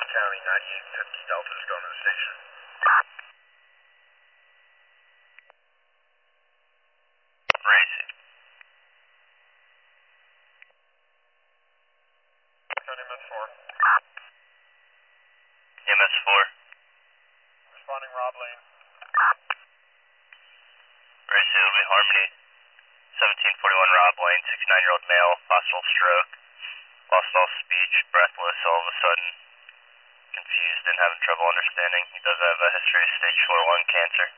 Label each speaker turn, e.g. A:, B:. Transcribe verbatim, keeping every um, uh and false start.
A: County, ninety-eight fifty Delta's going to the station.
B: Racing.
A: County M S four.
B: M S four.
A: Responding Rob Lane.
B: Racing, it'll be Harmony. seventeen forty-one Rob Lane, sixty-nine-year-old male, possible stroke. Lost all speech, breathless all of a sudden. Confused and having trouble understanding. He does have a history of stage four lung cancer.